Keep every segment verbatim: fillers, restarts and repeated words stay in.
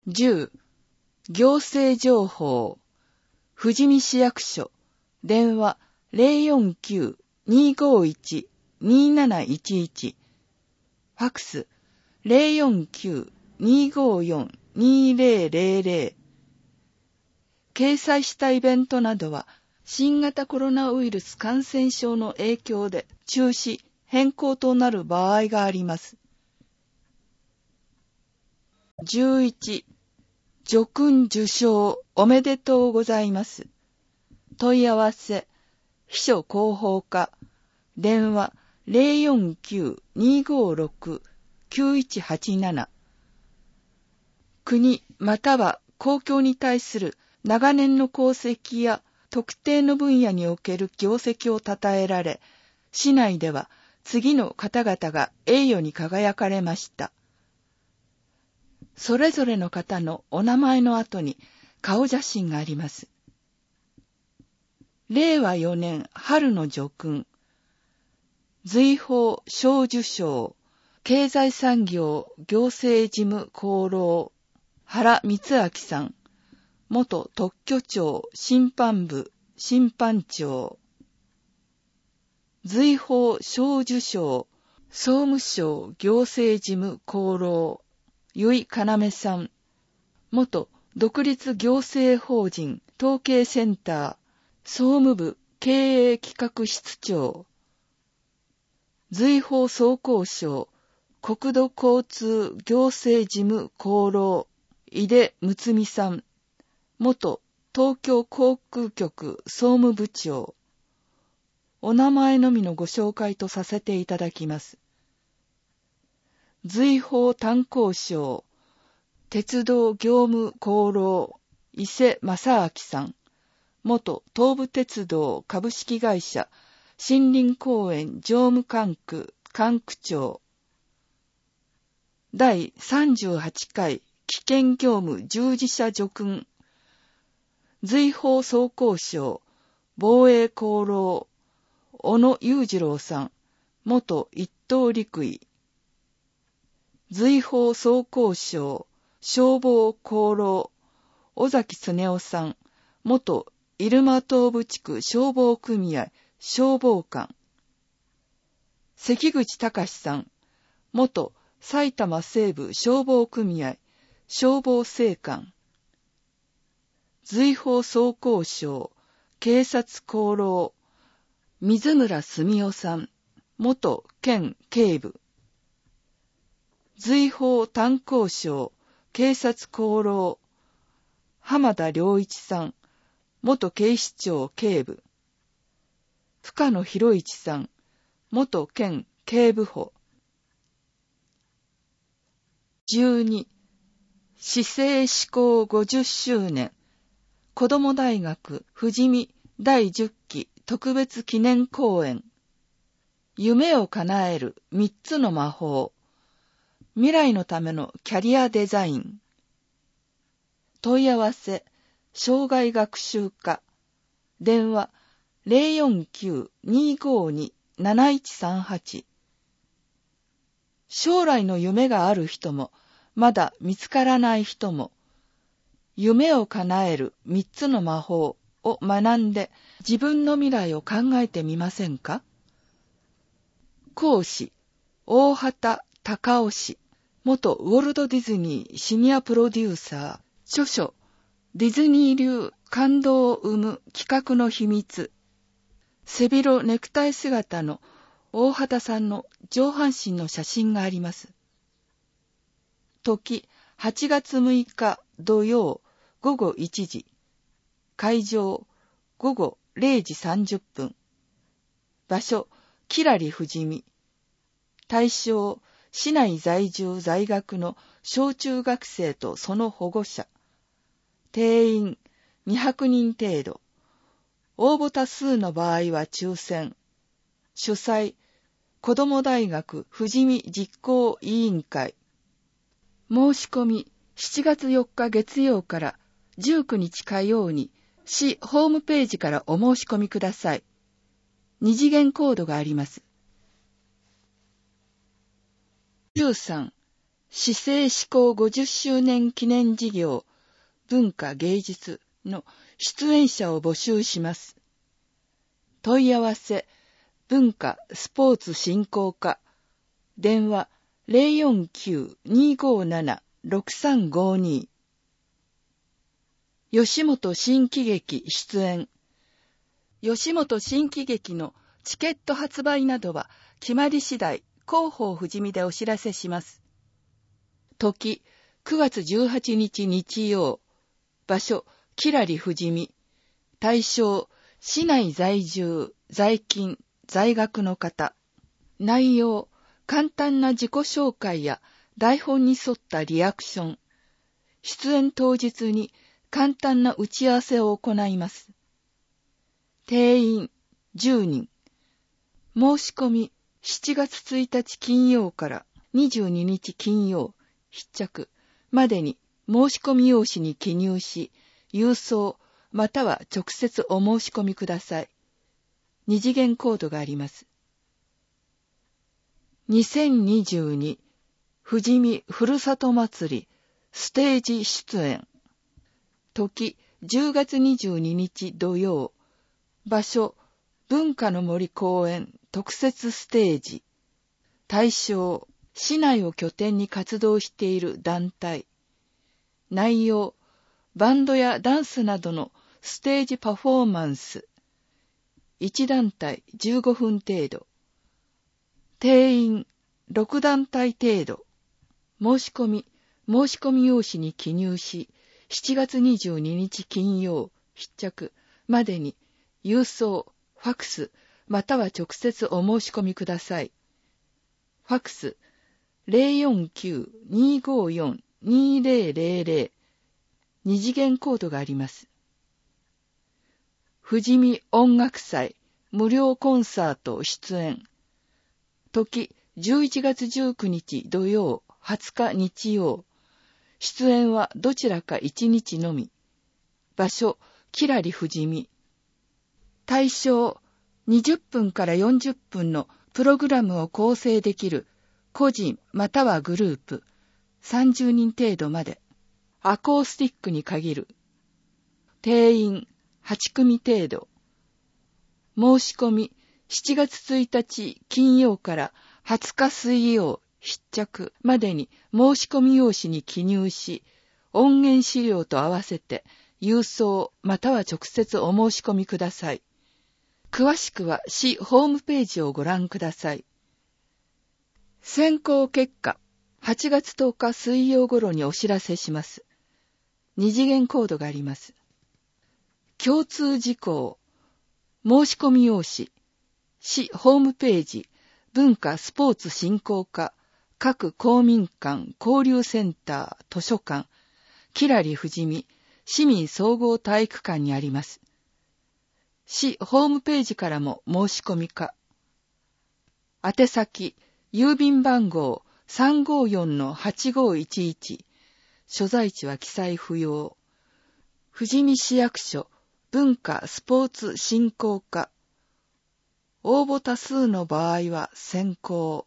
じゅう、行政情報、富士見市役所、電話 ゼロよんきゅう にーごーいち にーなないちいち、ファクス ゼロよんきゅう にーごーよん にーぜろぜろぜろ。掲載したイベントなどは、新型コロナウイルス感染症の影響で中止、変更となる場合があります。じゅういち、叙勲受章おめでとうございます。問い合わせ、秘書広報課、電話 ゼロよんきゅう にーごーろく きゅういちはちなな。国または公共に対する長年の功績や特定の分野における業績を称えられ、市内では次の方々が栄誉に輝かれました。それぞれの方のお名前の後に顔写真があります。れいわよねん春の叙勲、随宝小綬章、経済産業行政事務功労、原光明さん、元特許庁審判部審判長。随宝小綬章、総務省行政事務功労、由井要さん、元独立行政法人統計センター総務部経営企画室長。随宝総工省国土交通行政事務功労、井出睦美さん、元東京航空局総務部長。お名前のみのご紹介とさせていただきます。随宝炭鉱省鉄道業務功労、伊勢正明さん、元東武鉄道株式会社森林公園常務管区管区長。だいさんじゅうはちかい危険業務従事者叙勲、随宝総工省防衛功労、小野裕次郎さん、元一等陸尉。随宝総工省消防功労、尾崎恒夫さん、元入間東部地区消防組合消防官。関口隆さん、元埼玉西部消防組合消防正官。随宝総工省警察功労、水村澄夫さん、元県警部。随宝炭鉱省警察功労、浜田良一さん、元警視庁警部。深野博一さん、元県警部補。じゅうに、市政施行ごじゅっしゅうねん、子ども大学富士見だいじゅっき特別記念講演。夢を叶えるみっつの魔法。未来のためのキャリアデザイン。問い合わせ、障害学習課。電話 ゼロよんきゅう にーごーに なないちさんはち。将来の夢がある人も、まだ見つからない人も、夢を叶えるみっつの魔法を学んで自分の未来を考えてみませんか？講師、大畑隆夫氏、元ウォルト・ディズニーシニアプロデューサー、著書、ディズニー流感動を生む企画の秘密。背広ネクタイ姿の大畑さんの上半身の写真があります。時、はちがつむいか土曜ごごいちじ。会場、ごごれいじさんじゅっぷん。場所、きらり富士見。対象、市内在住在学の小中学生とその保護者。定員にひゃくにん程度。応募多数の場合は抽選。主催、子ども大学富士見実行委員会。申し込み、しちがつよっか月曜からじゅうくにち火曜に市ホームページからお申し込みください。二次元コードがあります。じゅうさん、 市政施行ごじゅっしゅうねん記念事業文化芸術の出演者を募集します。問い合わせ文化スポーツ振興課電話 ゼロよんきゅう にーごーなな ろくさんごーにー 吉本新喜劇出演吉本新喜劇のチケット発売などは決まり次第広報富士見でお知らせします。時くがつじゅうはちにち日曜場所きらり富士見対象市内在住在勤在学の方内容簡単な自己紹介や台本に沿ったリアクション出演当日に簡単な打ち合わせを行います。定員じゅうにん申し込みしちがつついたち金曜からにじゅうににち金曜必着までに申し込み用紙に記入し郵送または直接お申し込みください。二次元コードがあります。にせんにじゅうに富士見ふるさと祭りステージ出演時じゅうがつにじゅうににち土曜場所文化の森公園特設ステージ対象市内を拠点に活動している団体内容バンドやダンスなどのステージパフォーマンスいち団体じゅうごふん程度定員ろく団体程度申し込み申し込み用紙に記入ししちがつにじゅうににち金曜必着までに郵送ファクスまたは直接お申し込みください。ファクス ゼロよんきゅう にーごーよん にーぜろぜろぜろ 二次元コードがあります。富士見音楽祭無料コンサート出演時じゅういちがつじゅうくにち土曜はつか日曜出演はどちらかいちにちのみ場所きらり富士見対象にじゅっぷんからよんじゅっぷんのプログラムを構成できる個人またはグループさんじゅうにん程度までアコースティックに限る定員はちくみ程度申し込みしちがつついたち金曜からはつか水曜必着までに申し込み用紙に記入し音源資料と合わせて郵送または直接お申し込みください。詳しくは市ホームページをご覧ください。選考結果、はちがつとおか水曜頃にお知らせします。二次元コードがあります。共通事項、申し込み用紙、市ホームページ、文化スポーツ振興課、各公民館、交流センター、図書館、きらり富士見、市民総合体育館にあります。市ホームページからも申し込みか。宛先、郵便番号 さんごーよんのはちごーいちいち、所在地は記載不要。富士見市役所、文化スポーツ振興課。応募多数の場合は選考。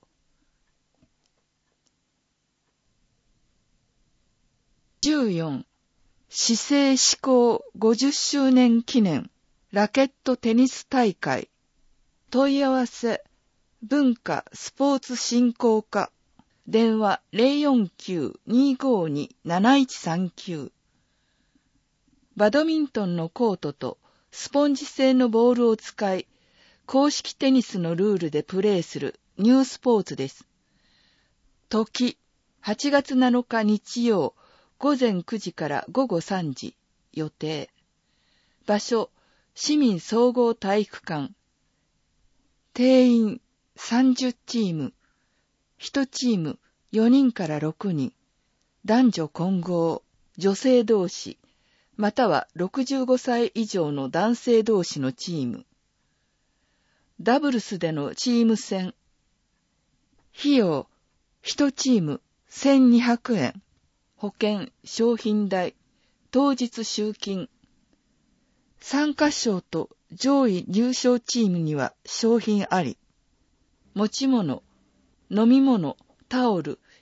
じゅうよん、市政施行ごじゅっしゅうねん記念ラケットテニス大会問い合わせ文化スポーツ振興課電話 ゼロよんきゅう にーごーに なないちさんきゅう バドミントンのコートとスポンジ製のボールを使い公式テニスのルールでプレーするニュースポーツです。時はちがつなのか日曜ごぜんくじからごごさんじ予定場所市民総合体育館定員さんじゅうチームいちチームよにんからろくにん男女混合女性同士またはろくじゅうごさい以上の男性同士のチームダブルスでのチーム戦費用いちチームせんにひゃくえん保険商品代当日集金参加賞と上位入賞チームには商品あり。持ち物、飲み物、タオル、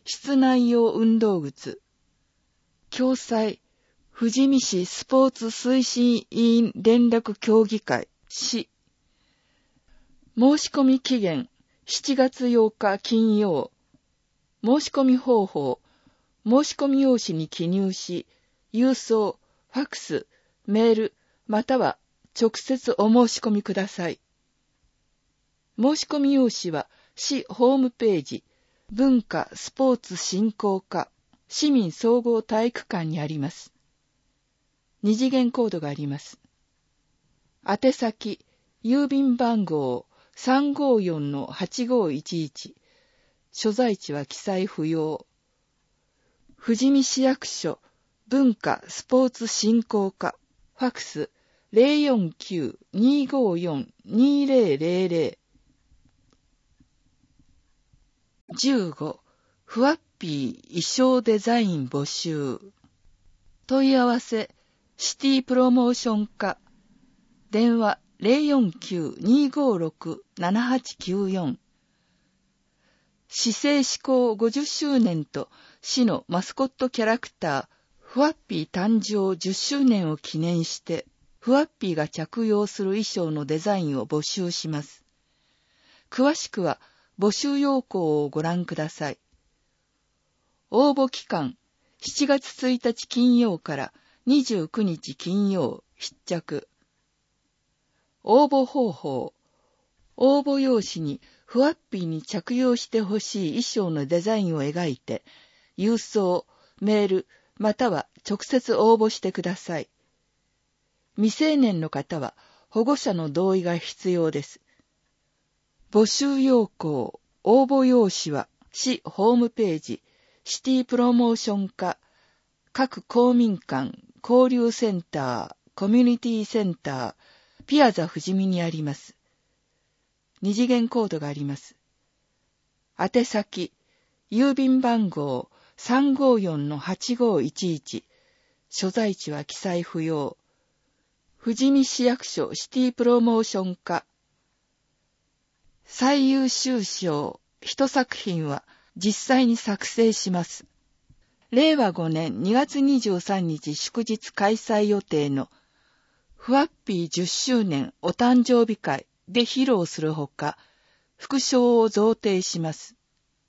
室内用運動靴。共催、富士見市スポーツ推進委員連絡協議会、市。申し込み期限、しちがつようか金曜。申し込み方法、申し込み用紙に記入し、郵送、ファクス、メール、または直接お申し込みください。申し込み用紙は、市ホームページ、文化スポーツ振興課、市民総合体育館にあります。二次元コードがあります。宛先、郵便番号 さんごよんのはちごいちいち、所在地は記載不要。富士見市役所、文化スポーツ振興課、ファクス ゼロよんきゅう にーごーよん にーぜろぜろぜろ。じゅうご、ふわっぴー衣装デザイン募集。問い合わせ、シティプロモーション課。電話 ゼロよんきゅう にーごーろく ななはちきゅうよん。市政施行ごじゅっしゅうねんと市のマスコットキャラクター、ふわっぴー誕生じゅっしゅうねんを記念して、ふわっぴーが着用する衣装のデザインを募集します。詳しくは、募集要項をご覧ください。応募期間、しちがつついたち金曜からにじゅうくにち金曜必着。応募方法、応募用紙にふわっぴーに着用してほしい衣装のデザインを描いて、郵送、メール、または直接応募してください。未成年の方は保護者の同意が必要です。募集要項、応募用紙は、市ホームページ、シティプロモーション課、各公民館、交流センター、コミュニティセンター、ピアザ富士見にあります。二次元コードがあります。宛先、郵便番号 さんごよんのはちごいちいち、所在地は記載不要。富士見市役所シティプロモーション課。最優秀賞一作品は実際に作成します。れいわごねんにがつにじゅうさんにち祝日開催予定のふわっぴーじゅっしゅうねんお誕生日会で披露するほか、副賞を贈呈します。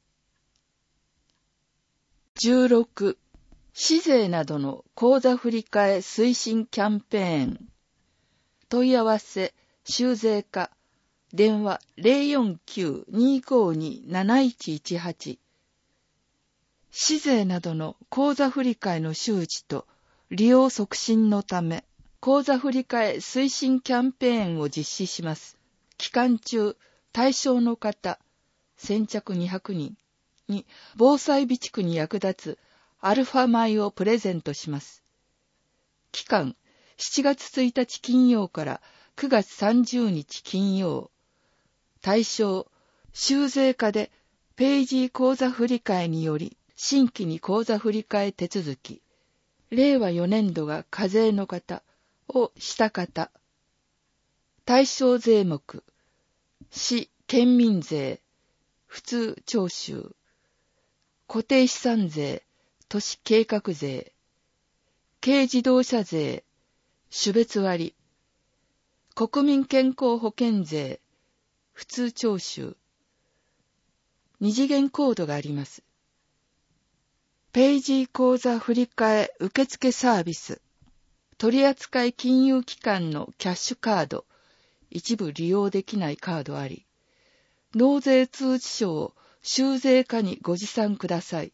じゅうろく、市税などの口座振替推進キャンペーン。問い合わせ、州税課。電話 ゼロよんきゅう にーごーに なないちいちはち。市税などの口座振替の周知と利用促進のため、口座振替推進キャンペーンを実施します。期間中、対象の方、先着にひゃくにんに防災備蓄に役立つアルファ米をプレゼントします。期間、しちがつついたち金曜からくがつさんじゅうにち金曜。対象、州税課でペイジー口座振替により新規に口座振替手続き、れいわよねんどが課税の方をした方、対象税目、市県民税、普通徴収、固定資産税、都市計画税、軽自動車税、種別割、国民健康保険税、普通徴収。二次元コードがあります。ペイジー口座振替受付サービス。取扱金融機関のキャッシュカード。一部利用できないカードあり。納税通知書を州税課にご持参ください。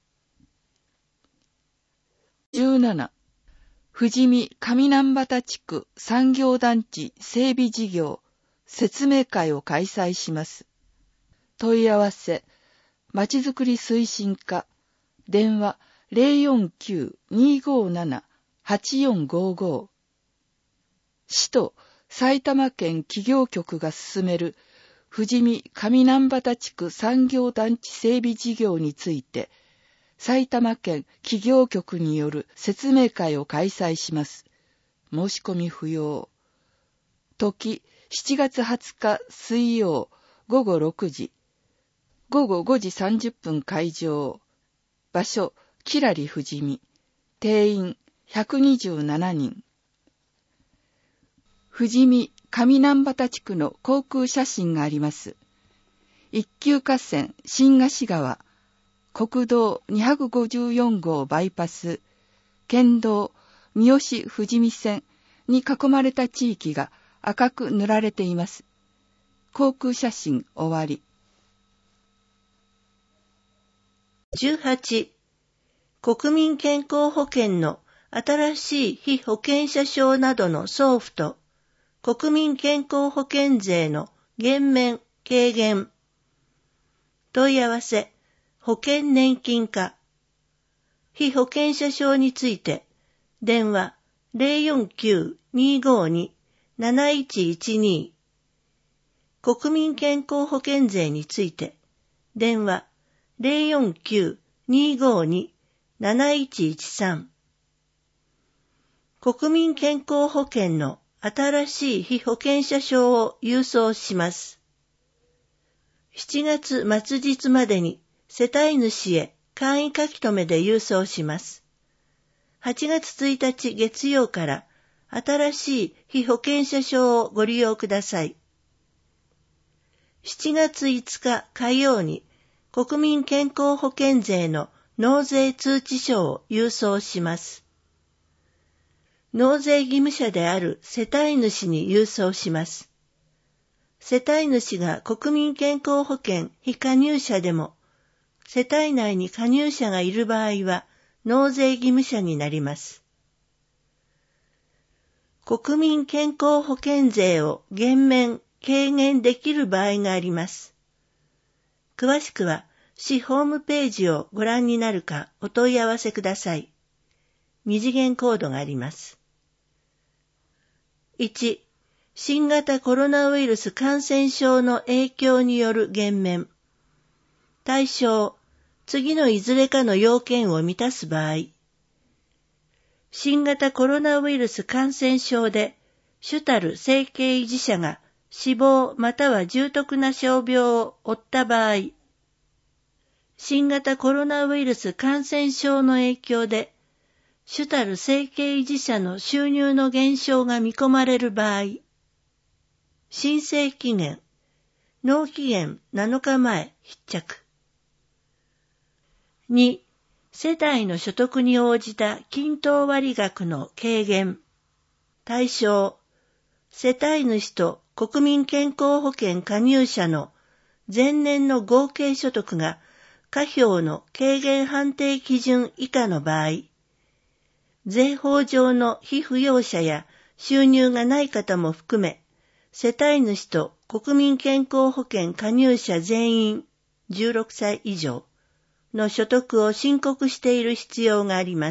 じゅうなな、富士見上南畑地区産業団地整備事業説明会を開催します。問い合わせ、まちづくり推進課、電話 ゼロよんきゅう にーごーなな はちよんごーごー。市と埼玉県企業局が進める富士見上南畑地区産業団地整備事業について、埼玉県企業局による説明会を開催します。申し込み不要。時、しちがつはつか水曜、ごごろくじ。ごごごじさんじゅっぷん開場。 場所、キラリ富士見。定員ひゃくにじゅうななにん。富士見上南畑地区の航空写真があります。一級河川新河川、国道にひゃくごじゅうよん号バイパス、県道三好富士見線に囲まれた地域が赤く塗られています。航空写真終わり。 じゅうはち、国民健康保険の新しい被保険者証などの送付と、国民健康保険税の減免・軽減。問い合わせ、保険年金課。被保険者証について、電話 ゼロよんきゅう にーごーに なないちいちに。国民健康保険税について、電話 ゼロよんきゅう にーごーに なないちいちさん。国民健康保険の新しい被保険者証を郵送します。しちがつ末日までに世帯主へ簡易書留で郵送します。はちがつついたち月曜から新しい被保険者証をご利用ください。しちがついつか火曜に国民健康保険税の納税通知書を郵送します。納税義務者である世帯主に郵送します。世帯主が国民健康保険非加入者でも、世帯内に加入者がいる場合は納税義務者になります。国民健康保険税を減免・軽減できる場合があります。詳しくは市ホームページをご覧になるかお問い合わせください。二次元コードがあります。いち、新型コロナウイルス感染症の影響による減免。対象、次のいずれかの要件を満たす場合。新型コロナウイルス感染症で主たる生計維持者が死亡または重篤な傷病を負った場合。新型コロナウイルス感染症の影響で主たる生計維持者の収入の減少が見込まれる場合、申請期限、納期限なのかまえ必着。に、世帯の所得に応じた均等割額の軽減。対象、世帯主と国民健康保険加入者の前年の合計所得が下表の軽減判定基準以下の場合、税法上の被扶養者や収入がない方も含め、世帯主と国民健康保険加入者全員じゅうろくさい以上の所得を申告している必要があります。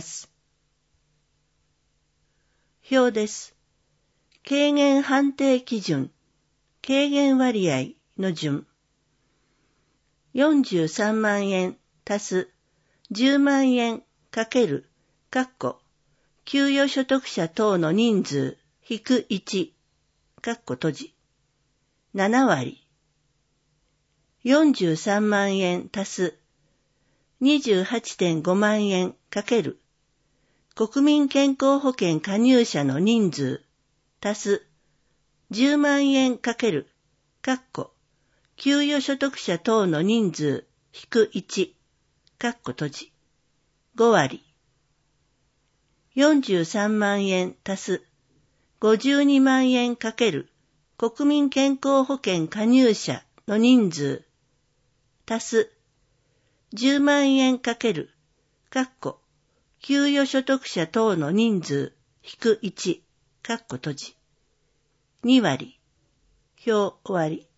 表です。軽減判定基準、軽減割合の順。よんじゅうさんまんえん足すじゅうまんえんかける、括弧、給与所得者等の人数、引くいち、括弧閉じ。ななわり。よんじゅうさんまんえん足す にじゅうはちてんごまんえんかける、国民健康保険加入者の人数、足すじゅうまんえんかける、括弧、給与所得者等の人数、引くいち、括弧閉じ。ごわり。よんじゅうさんまんえん足すごじゅうにまんえんかける国民健康保険加入者の人数足すじゅうまんえんかける括弧給与所得者等の人数引くいち括弧閉じにわり表終わり。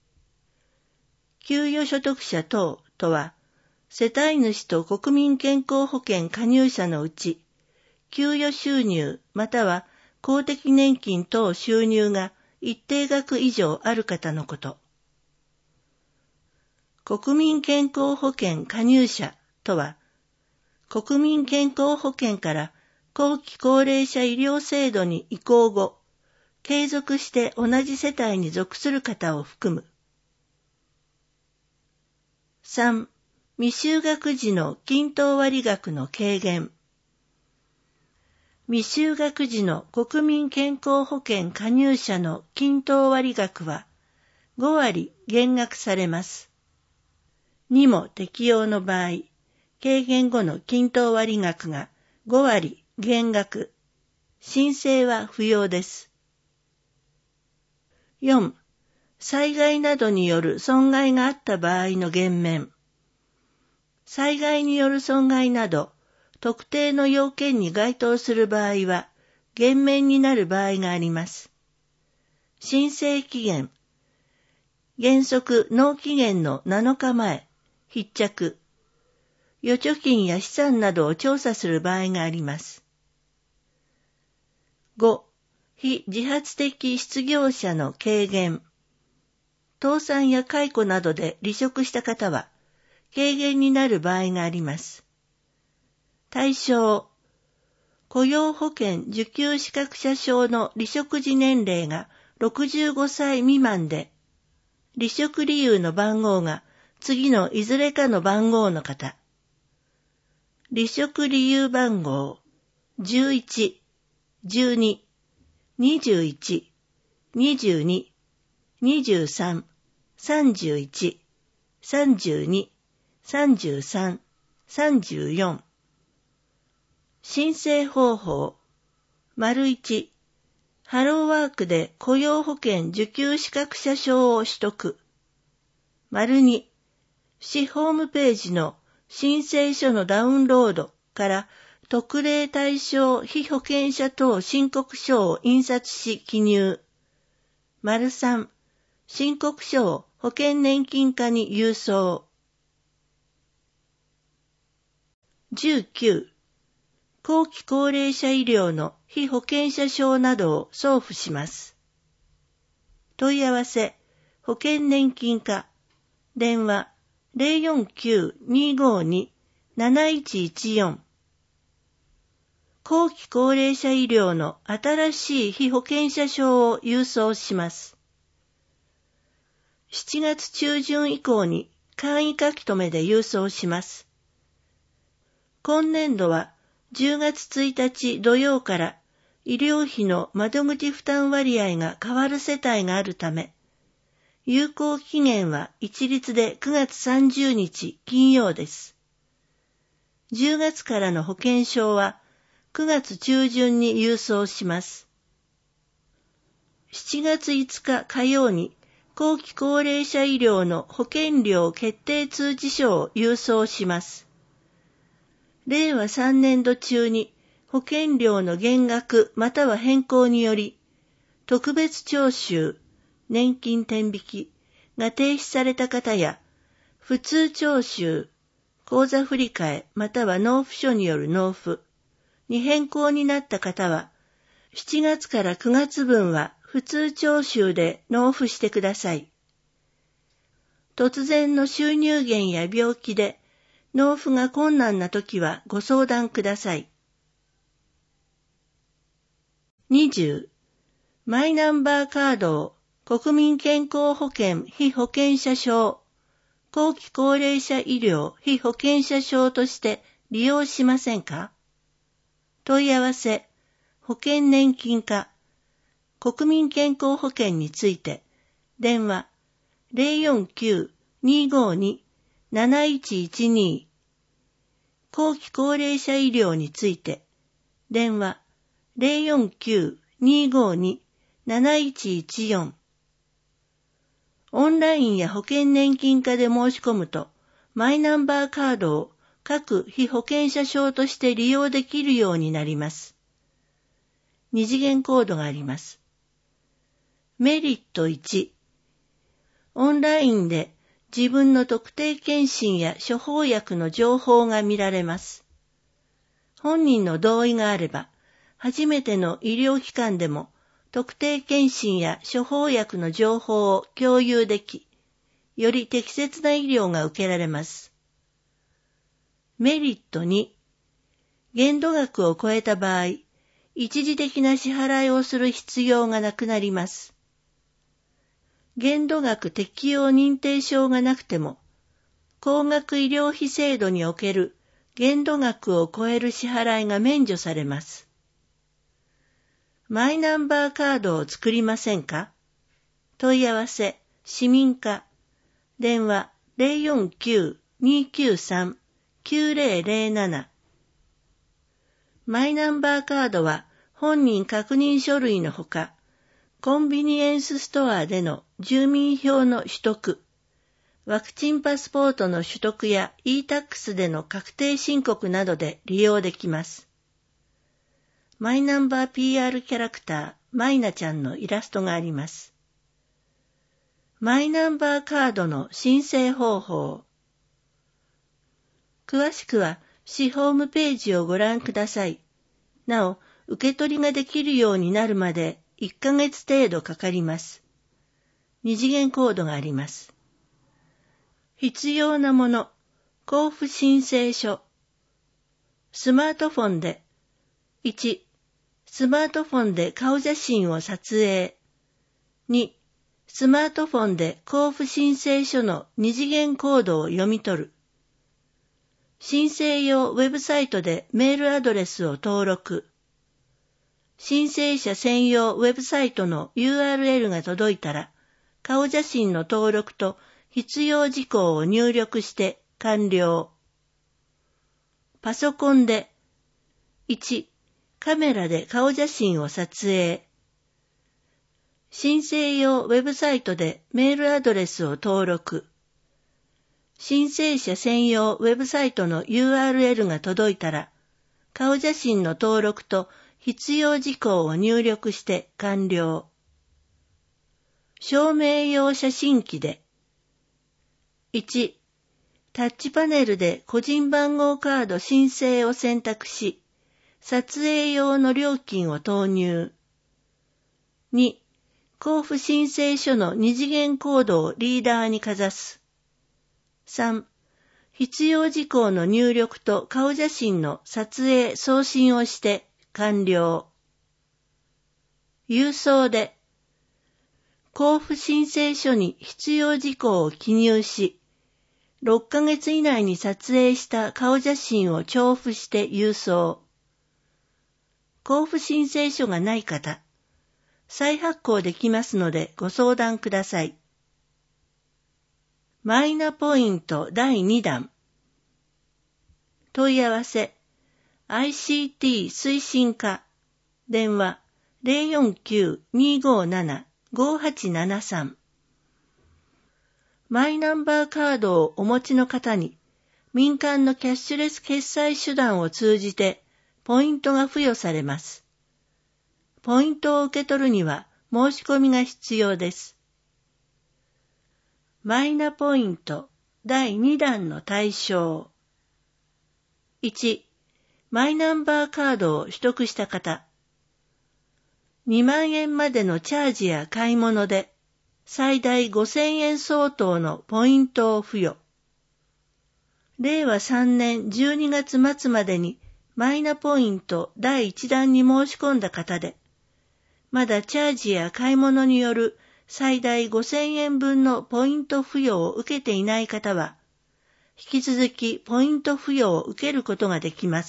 給与所得者等とは世帯主と国民健康保険加入者のうち給与収入または公的年金等収入が一定額以上ある方のこと。国民健康保険加入者とは、国民健康保険から後期高齢者医療制度に移行後、継続して同じ世帯に属する方を含む。さん、 未就学児の均等割額の軽減。未就学児の国民健康保険加入者の均等割額はごわり減額されます。にも適用の場合、軽減後の均等割額がごわり減額。申請は不要です。よん. 災害などによる損害があった場合の減免。災害による損害など、特定の要件に該当する場合は、減免になる場合があります。申請期限。原則納期限のなのかまえ、必着。預貯金や資産などを調査する場合があります。ご. 非自発的失業者の軽減。倒産や解雇などで離職した方は、軽減になる場合があります。対象。雇用保険受給資格者証の離職時年齢がろくじゅうごさい未満で、離職理由の番号が次のいずれかの番号の方。離職理由番号じゅういち、じゅうに、にじゅういち、にじゅうに、にじゅうさん、さんじゅういち、さんじゅうに、さんじゅうさん、さんじゅうよん。申請方法。丸いち、ハローワークで雇用保険受給資格者証を取得。丸に、市ホームページの申請書のダウンロードから特例対象被保険者等申告書を印刷し記入。丸さん、申告書を保険年金課に郵送。じゅうきゅう. 後期高齢者医療の被保険者証などを送付します。問い合わせ、保険年金課、電話 ゼロよんきゅう にーごーに なないちいちよん。後期高齢者医療の新しい被保険者証を郵送します。しちがつ中旬以降に簡易書き留めで郵送します。今年度はじゅうがつついたち土曜から医療費の窓口負担割合が変わる世帯があるため、有効期限は一律でくがつさんじゅうにち金曜です。じゅうがつからの保険証はくがつ中旬に郵送します。しちがついつか火曜に後期高齢者医療の保険料決定通知書を郵送します。れいわさんねんど中に保険料の減額または変更により、特別徴収、年金転引きが停止された方や、普通徴収、口座振替または納付書による納付に変更になった方は、しちがつからくがつぶんは普通徴収で納付してください。突然の収入減や病気で納付が困難なときはご相談ください。にじゅう. マイナンバーカードを国民健康保険被保険者証、後期高齢者医療被保険者証として利用しませんか？問い合わせ、保険年金課、国民健康保険について、電話 ゼロよんきゅう にーごーに なないちいちに。後期高齢者医療について、電話 ゼロよんきゅう にーごーに なないちいちよん。オンラインや保険年金課で申し込むと、マイナンバーカードを各被保険者証として利用できるようになります。二次元コードがあります。メリットいち。オンラインで自分の特定健診や処方薬の情報が見られます。本人の同意があれば、初めての医療機関でも特定健診や処方薬の情報を共有でき、より適切な医療が受けられます。メリットに、限度額を超えた場合、一時的な支払いをする必要がなくなります。限度額適用認定証がなくても、 高額医療費制度における限度額を超える支払いが免除されます。マイナンバーカードを作りませんか？問い合わせ、市民課、電話 ゼロよんきゅう にーきゅうさん きゅうゼロゼロなな。マイナンバーカードは本人確認書類のほか、コンビニエンスストアでの住民票の取得、ワクチンパスポートの取得や イータックス での確定申告などで利用できます。マイナンバー ピーアール キャラクター、マイナちゃんのイラストがあります。マイナンバーカードの申請方法。詳しくは市ホームページをご覧ください。なお、受け取りができるようになるまでいっかげつ程度かかります。二次元コードがあります。必要なもの、交付申請書。スマートフォンで、いち、スマートフォンで顔写真を撮影。に、スマートフォンで交付申請書の二次元コードを読み取る。申請用ウェブサイトでメールアドレスを登録。申請者専用ウェブサイトの ユーアールエル が届いたら、顔写真の登録と必要事項を入力して完了。パソコンで、いち、カメラで顔写真を撮影。申請用ウェブサイトでメールアドレスを登録。申請者専用ウェブサイトの ユーアールエル が届いたら、顔写真の登録と必要事項を入力して完了。証明用写真機で、いち、タッチパネルで個人番号カード申請を選択し、撮影用の料金を投入。に、交付申請書の二次元コードをリーダーにかざす。さん、必要事項の入力と顔写真の撮影送信をして完了。郵送で、交付申請書に必要事項を記入し、ろっかげつ以内に撮影した顔写真を調布して郵送。交付申請書がない方、再発行できますのでご相談ください。マイナポイントだいにだん。問い合わせ アイシーティー 推進課電話 ゼロよんきゅう にーごーなな ごーはちななさん。マイナンバーカードをお持ちの方に民間のキャッシュレス決済手段を通じてポイントが付与されます。ポイントを受け取るには申し込みが必要です。マイナポイントだいにだんの対象。いち、マイナンバーカードを取得した方。にまんえんまでのチャージや買い物で最大ごせんえん相当のポイントを付与。れいわさんねんじゅうにがつ末までにマイナポイントだいいちだんに申し込んだ方で、まだチャージや買い物による最大ごせんえんぶんのポイント付与を受けていない方は、引き続きポイント付与を受けることができます。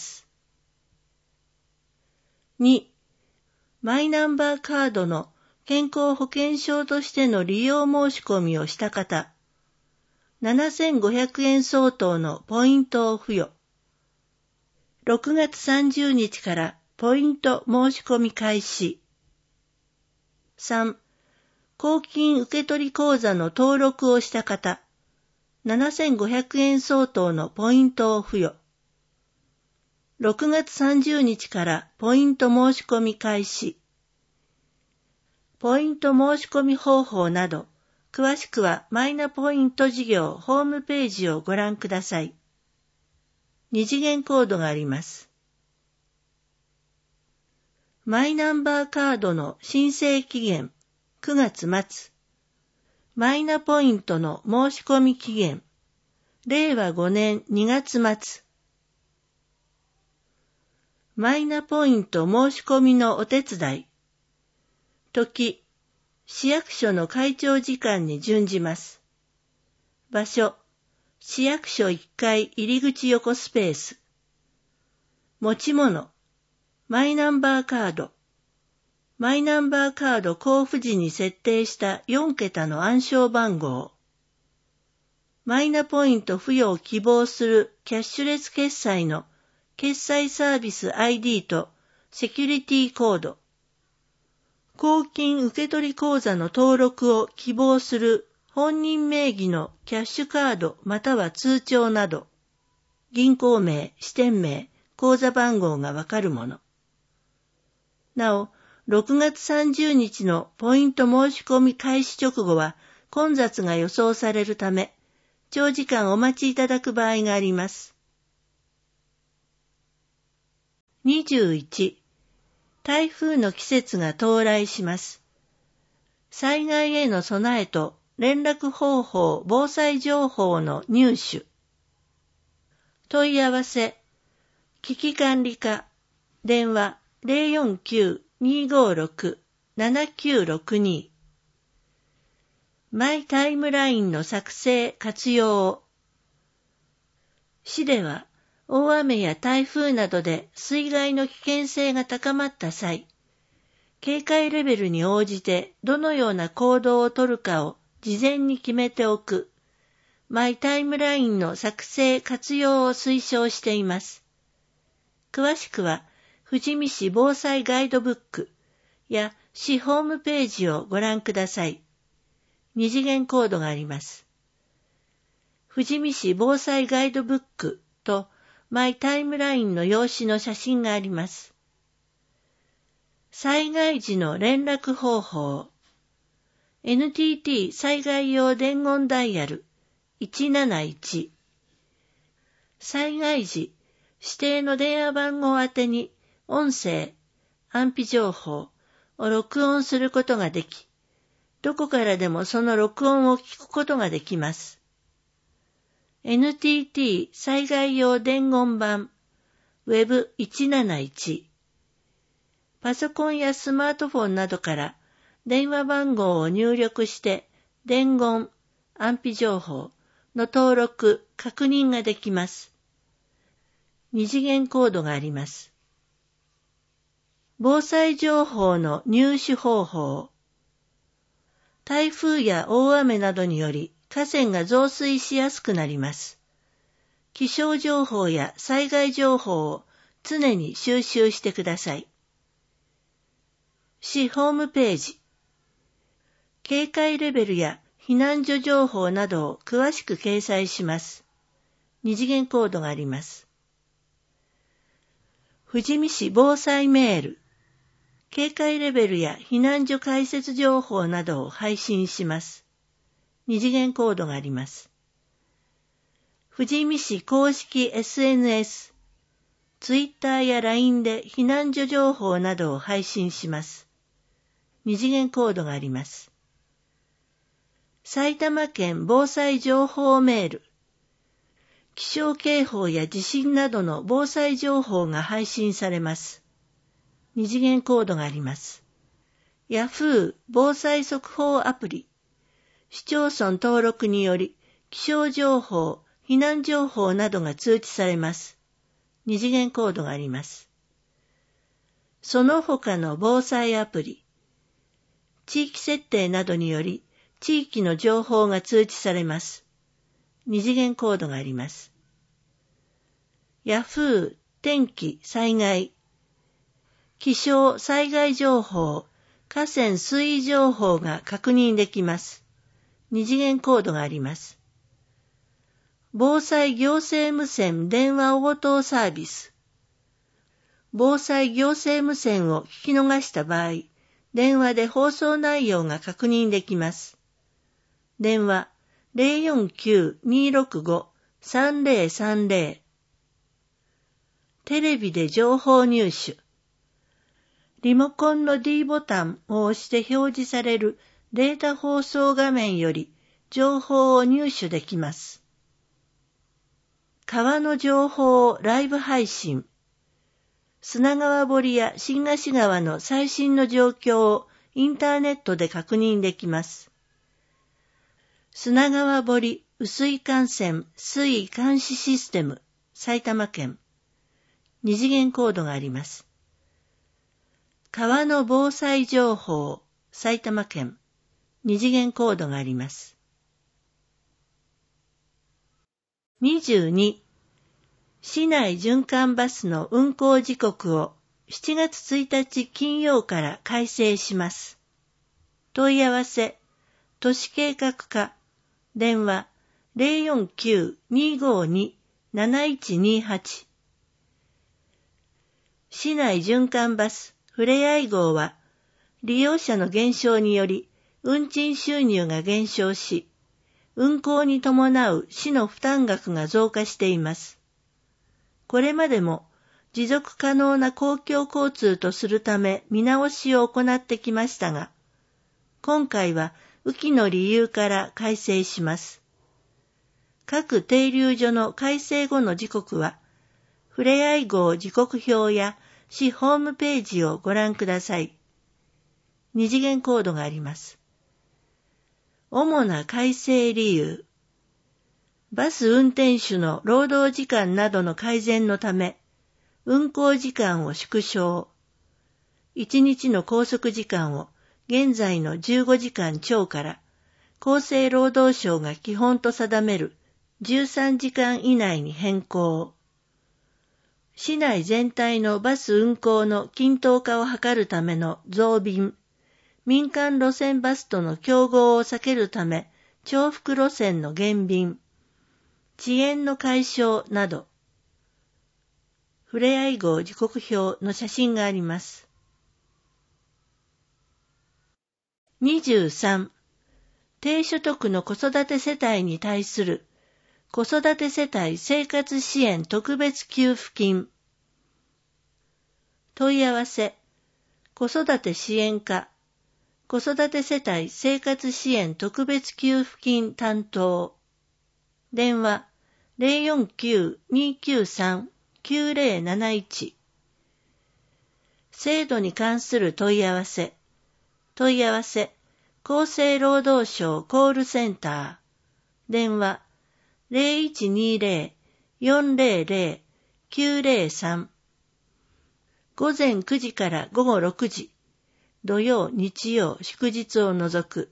に、マイナンバーカードの健康保険証としての利用申し込みをした方、ななせんごひゃくえん相当のポイントを付与。ろくがつさんじゅうにちからポイント申し込み開始。さん、公金受取口座の登録をした方、ななせんごひゃくえん相当のポイントを付与。ろくがつさんじゅうにちからポイント申し込み開始。ポイント申し込み方法など、詳しくはマイナポイント事業ホームページをご覧ください。二次元コードがあります。マイナンバーカードの申請期限くがつまつ。マイナポイントの申し込み期限れいわごねんにがつまつ。マイナポイント申し込みのお手伝い。時、市役所の会長時間に準じます。場所、 市役所いっかい入り口横スペース。持ち物、マイナンバーカード。マイナンバーカード交付時に設定したよんけたの暗証番号。マイナポイント付与を希望するキャッシュレス決済の決済サービス アイディー とセキュリティコード。公金受取口座の登録を希望する本人名義のキャッシュカードまたは通帳など、銀行名、支店名、口座番号がわかるもの。なお、ろくがつさんじゅうにちのポイント申し込み開始直後は混雑が予想されるため、長時間お待ちいただく場合があります。にじゅういち、台風の季節が到来します。災害への備えと連絡方法、防災情報の入手。問い合わせ、危機管理課、電話 ゼロよんきゅう にーごーろく ななきゅうろくに。マイタイムラインの作成活用。市では大雨や台風などで水害の危険性が高まった際、警戒レベルに応じてどのような行動をとるかを事前に決めておく、マイタイムラインの作成活用を推奨しています。詳しくは、富士見市防災ガイドブックや市ホームページをご覧ください。二次元コードがあります。富士見市防災ガイドブックとマイタイムラインの用紙の写真があります。災害時の連絡方法。エヌティーティー 災害用伝言ダイヤルいちなないち。災害時、指定の電話番号宛てに音声、安否情報を録音することができ、どこからでもその録音を聞くことができます。エヌティーティー 災害用伝言版 ウェブいちなないち。パソコンやスマートフォンなどから電話番号を入力して伝言、安否情報の登録、確認ができます。二次元コードがあります。防災情報の入手方法。台風や大雨などにより河川が増水しやすくなります。気象情報や災害情報を常に収集してください。市ホームページ。警戒レベルや避難所情報などを詳しく掲載します。二次元コードがあります。富士見市防災メール。警戒レベルや避難所開設情報などを配信します。二次元コードがあります。富士見市公式 エスエヌエス。ツイッターや ライン で避難所情報などを配信します。二次元コードがあります。埼玉県防災情報メール。気象警報や地震などの防災情報が配信されます。二次元コードがあります。ヤフー 防災速報アプリ。市町村登録により気象情報、避難情報などが通知されます。二次元コードがあります。その他の防災アプリ。地域設定などにより地域の情報が通知されます。二次元コードがあります。ヤフー天気災害。気象災害情報、河川水位情報が確認できます。二次元コードがあります。防災行政無線電話応答サービス。防災行政無線を聞き逃した場合、電話で放送内容が確認できます。電話 ゼロよんきゅう にーろくご さんぜろさんぜろ。テレビで情報入手。リモコンの D ボタンを押して表示されるデータ放送画面より情報を入手できます。川の情報をライブ配信。砂川堀や新河岸川の最新の状況をインターネットで確認できます。砂川堀雨水管線水位監視システム、埼玉県。二次元コードがあります。川の防災情報、埼玉県。二次元コードがあります。にじゅうに、市内循環バスの運行時刻をしちがつついたち金曜から改正します。問い合わせ、都市計画課、電話 ゼロよんきゅう にーごーに なないちにはち。市内循環バスふれあい号は利用者の減少により運賃収入が減少し、運行に伴う市の負担額が増加しています。これまでも持続可能な公共交通とするため見直しを行ってきましたが、今回は雨季の理由から改正します。各停留所の改正後の時刻は、ふれあい号時刻表や市ホームページをご覧ください。二次元コードがあります。主な改正理由。バス運転手の労働時間などの改善のため、運行時間を縮小。いちにちの拘束時間を現在のじゅうごじかん超から厚生労働省が基本と定めるじゅうさんじかん以内に変更。市内全体のバス運行の均等化を図るための増便。民間路線バスとの競合を避けるため重複路線の減便。遅延の解消など、ふれあい号時刻表の写真があります。にじゅうさん、低所得の子育て世帯に対する子育て世帯生活支援特別給付金。問い合わせ、子育て支援課、子育て世帯生活支援特別給付金担当。電話 ゼロよんきゅう にーきゅうさん きゅうゼロなないち。制度に関する問い合わせ。問い合わせ、厚生労働省コールセンター。電話 ゼロいちにゼロ よんゼロゼロ きゅうゼロさん。午前くじから午後ろくじ。土曜、日曜、祝日を除く。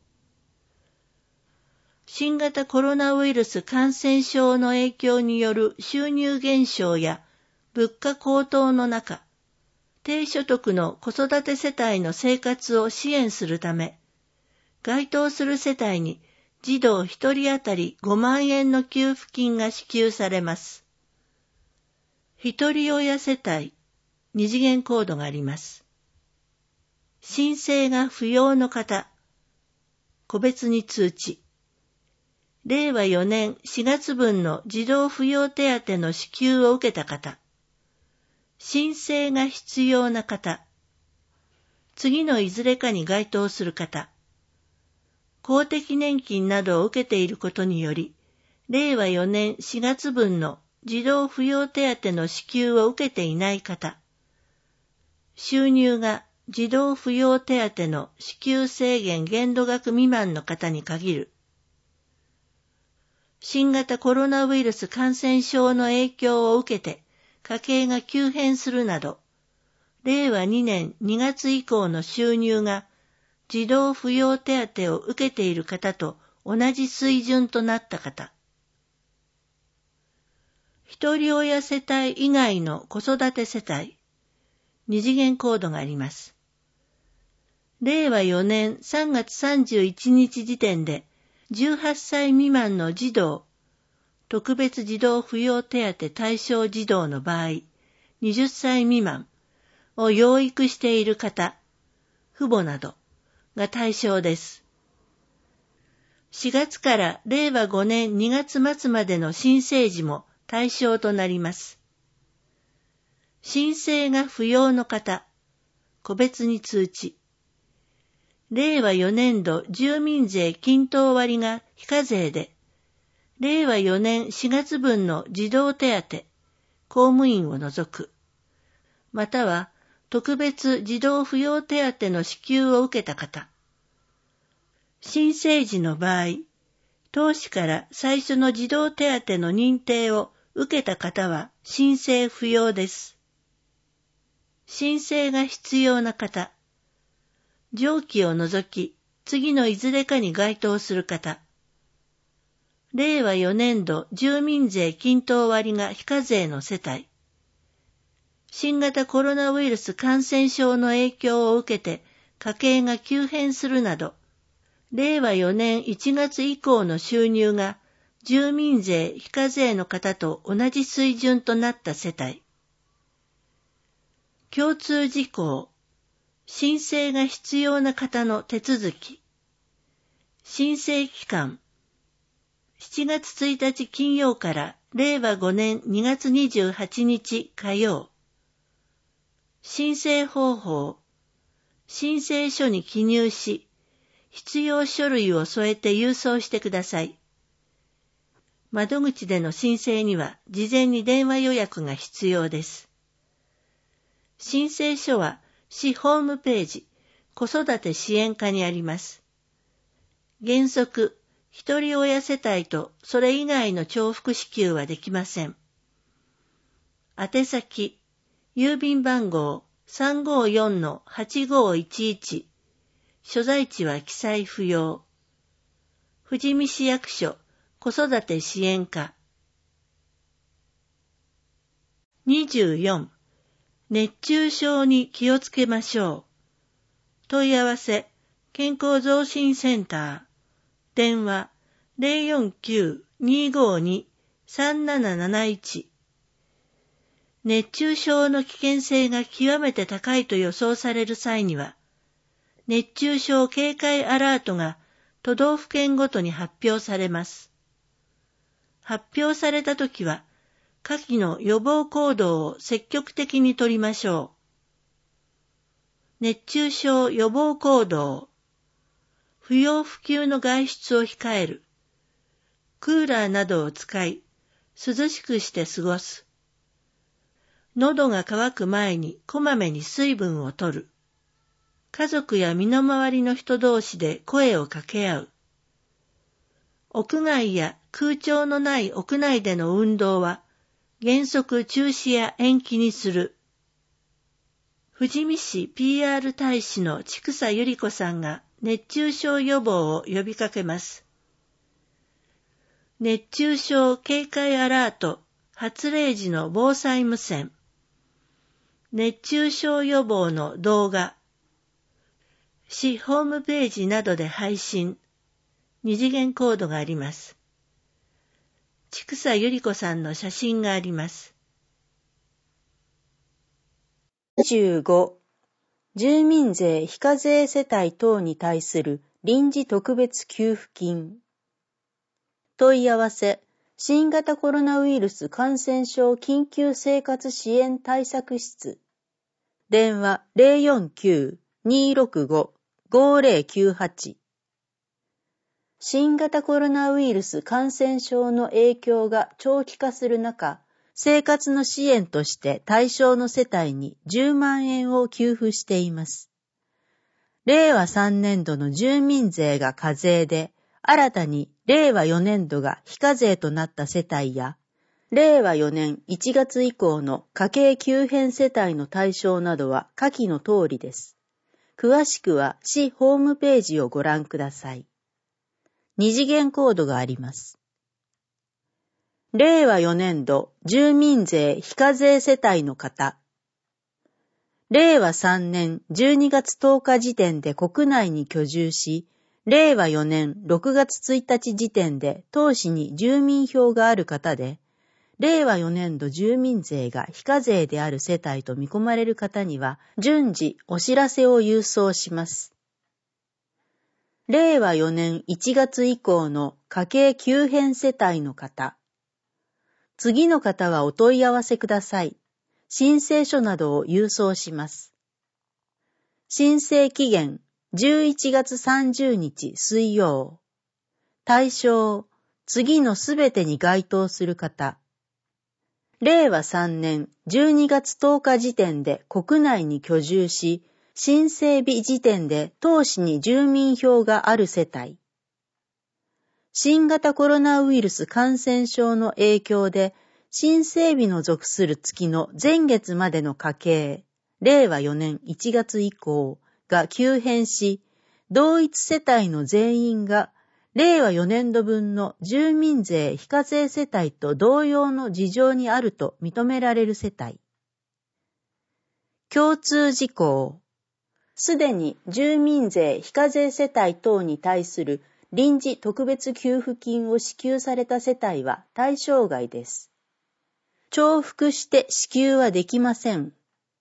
新型コロナウイルス感染症の影響による収入減少や物価高騰の中、低所得の子育て世帯の生活を支援するため、該当する世帯に児童ひとり当たりごまんえんの給付金が支給されます。ひとり親世帯、二次元コードがあります。申請が不要の方、個別に通知。れいわよねんしがつぶんの児童扶養手当の支給を受けた方、申請が必要な方、次のいずれかに該当する方、公的年金などを受けていることにより、れいわよねんしがつぶんの児童扶養手当の支給を受けていない方、収入が児童扶養手当の支給制限限度額未満の方に限る。新型コロナウイルス感染症の影響を受けて家計が急変するなど、れいわにねんにがつ以降の収入が児童扶養手当を受けている方と同じ水準となった方、一人親世帯以外の子育て世帯、二次元コードがあります。れいわよねんさんがつさんじゅういちにち時点でじゅうはっさい未満の児童、特別児童扶養手当対象児童の場合、はたち未満を養育している方、父母などが対象です。しがつかられいわごねんにがつまつまでの新生児も対象となります。申請が不要の方、個別に通知。れいわよねんど住民税均等割が非課税で、れいわよねんしがつぶんの児童手当、公務員を除く、または特別児童扶養手当の支給を受けた方、新生児の場合、 当市から最初の児童手当の認定を受けた方は申請不要です。申請が必要な方、上記を除き次のいずれかに該当する方、れいわよねんど住民税均等割が非課税の世帯、新型コロナウイルス感染症の影響を受けて家計が急変するなど、れいわよねんいちがつ以降の収入が住民税非課税の方と同じ水準となった世帯。共通事項、申請が必要な方の手続き。申請期間、しちがつついたち金曜かられいわごねんにがつにじゅうはちにち火曜。申請方法、申請書に記入し、必要書類を添えて郵送してください。窓口での申請には事前に電話予約が必要です。申請書は市ホームページ、子育て支援課にあります。原則、一人親世帯とそれ以外の重複支給はできません。宛先、郵便番号 さんごよんのはちごいちいち、所在地は記載不要。富士見市役所子育て支援課。にじゅうよん、熱中症に気をつけましょう。問い合わせ、健康増進センター。電話 ゼロよんきゅう にーごーに さんなななないち。熱中症の危険性が極めて高いと予想される際には、熱中症警戒アラートが都道府県ごとに発表されます。発表されたときは、下記の予防行動を積極的に取りましょう。熱中症予防行動。不要不急の外出を控える。クーラーなどを使い、涼しくして過ごす。喉が渇く前にこまめに水分を取る。家族や身の回りの人同士で声を掛け合う。屋外や空調のない屋内での運動は原則中止や延期にする。富士見市 ピーアール 大使の千草ゆり子さんが熱中症予防を呼びかけます。熱中症警戒アラート発令時の防災無線。熱中症予防の動画。市ホームページなどで配信。二次元コードがあります。千草ゆり子さんの写真があります。 にじゅうご、住民税非課税世帯等に対する臨時特別給付金。問い合わせ、新型コロナウイルス感染症緊急生活支援対策室。電話 ゼロよんきゅう にーろくご ごーぜろきゅうはち。新型コロナウイルス感染症の影響が長期化する中、生活の支援として対象の世帯にじゅうまんえんを給付しています。れいわさんねんどの住民税が課税で、新たにれいわよねんどが非課税となった世帯や、れいわよねんいちがつ以降の家計急変世帯の対象などは下記の通りです。詳しくは市ホームページをご覧ください。二次元コードがあります。れいわよねんど住民税非課税世帯の方。れいわさんねんじゅうにがつとおか時点で国内に居住し、れいわよねんろくがつついたち時点で当市に住民票がある方で、れいわよねんど住民税が非課税である世帯と見込まれる方には順次お知らせを郵送します。れいわよねんいちがつ以降の家計急変世帯の方。次の方はお問い合わせください。申請書などを郵送します。申請期限じゅういちがつさんじゅうにち水曜。対象、次のすべてに該当する方。れいわさんねんじゅうにがつとおか時点で国内に居住し、申請日時点で当市に住民票がある世帯。 新型コロナウイルス感染症の影響で、新整備の属する月の前月までの家計、れいわよねんいちがつ以降が急変し、同一世帯の全員が、れいわよねんど分の住民税非課税世帯と同様の事情にあると認められる世帯。共通事項。すでに住民税非課税世帯等に対する臨時特別給付金を支給された世帯は対象外です。重複して支給はできません。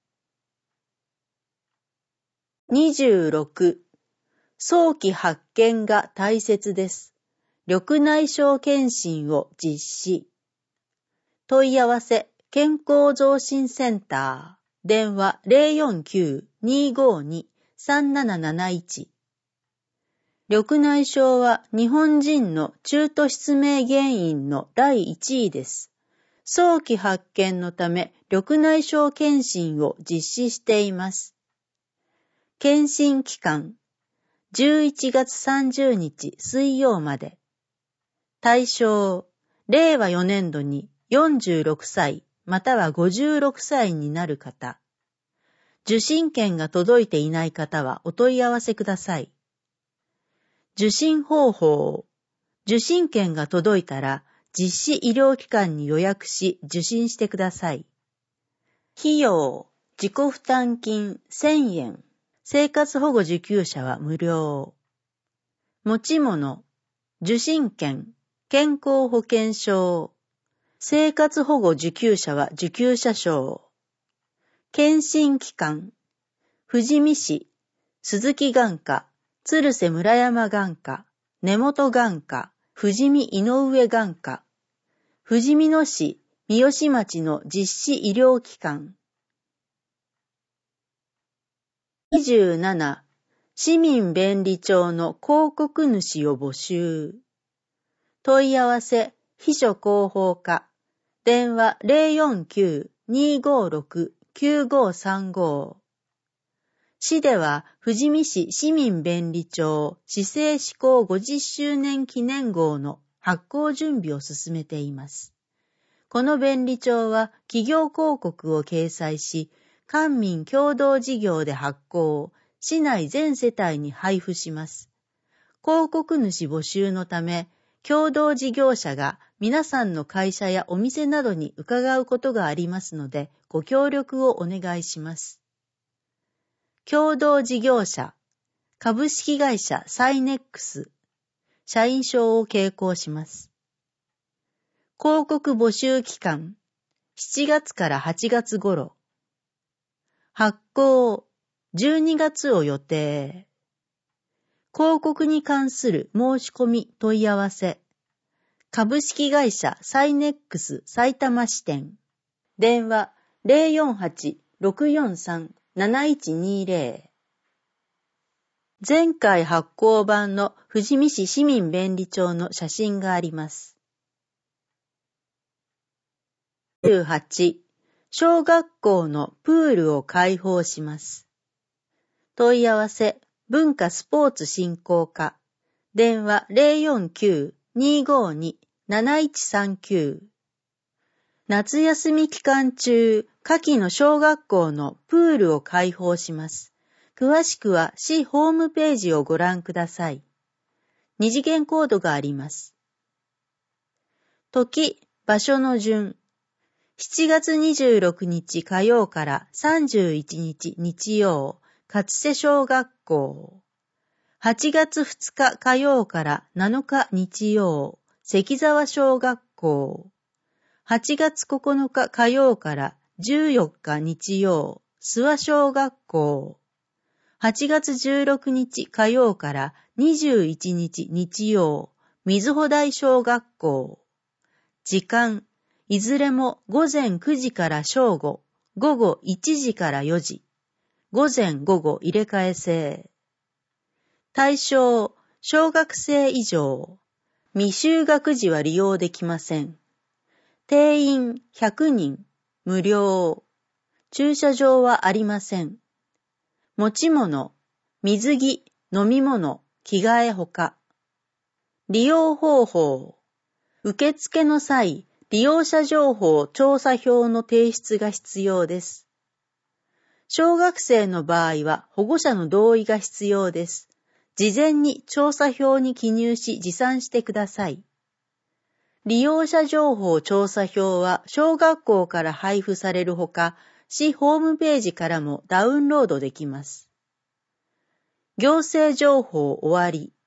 にじゅうろく、早期発見が大切です。緑内障検診を実施。問い合わせ、健康増進センター、電話 ゼロよんきゅう にーごーに さんなななないち。緑内障は日本人の中途失明原因のだいいちいです。早期発見のため緑内障検診を実施しています。検診期間、じゅういちがつさんじゅうにち水曜まで。対象、れいわよねんどによんじゅうろくさいまたはごじゅうろくさいになる方。受診券が届いていない方はお問い合わせください。受診方法、受診券が届いたら実施医療機関に予約し受診してください。費用、自己負担金せんえん。生活保護受給者は無料。持ち物、受診券、健康保険証。生活保護受給者は受給者証。検診機関、富士見市、鈴木眼科、鶴瀬村山眼科、根本眼科、富士見井上眼科。富士見野市、三好町の実施医療機関。にじゅうなな、市民便利帳の広告主を募集。問い合わせ、秘書広報課。電話 ゼロよんきゅう にーごーろく きゅうごーさんご。市では富士見市市民便利帳市政施行ごじゅっしゅうねん記念号の発行準備を進めています。この便利帳は企業広告を掲載し、官民共同事業で発行を市内全世帯に配布します。広告主募集のため、共同事業者が皆さんの会社やお店などに伺うことがありますので、ご協力をお願いします。共同事業者、株式会社サイネックス、社員証を携行します。広告募集期間、しちがつからはちがつ頃。発行、じゅうにがつを予定。広告に関する申し込み問い合わせ。株式会社サイネックス埼玉支店。電話 ゼロよんはち ろくよんさん なないちにゼロ。前回発行版の富士見市市民便利帳の写真があります。じゅうはち、小学校のプールを開放します。問い合わせ、文化スポーツ振興課。電話 ゼロよんきゅう にーごーに なないちさんきゅう。夏休み期間中、下記の小学校のプールを開放します。詳しくは市ホームページをご覧ください。二次元コードがあります。時、場所の順。しちがつにじゅうろくにち火曜からさんじゅういちにち日曜、勝瀬小学校。はちがつふつか火曜からなのか日曜、関沢小学校。はちがつここのか火曜からじゅうよっか日曜、諏訪小学校。はちがつじゅうろくにち火曜からにじゅういちにち日曜、水穂台小学校。時間、いずれもごぜんくじから正午、午後いちじからよじ。午前午後入れ替え制。対象、小学生以上。未就学児は利用できません。定員ひゃくにん、無料。駐車場はありません。持ち物、水着、飲み物、着替えほか。 利用方法。受付の際、利用者情報調査票の提出が必要です。小学生の場合は保護者の同意が必要です。事前に調査票に記入し持参してください。利用者情報調査票は小学校から配布されるほか、市ホームページからもダウンロードできます。行政情報終わり。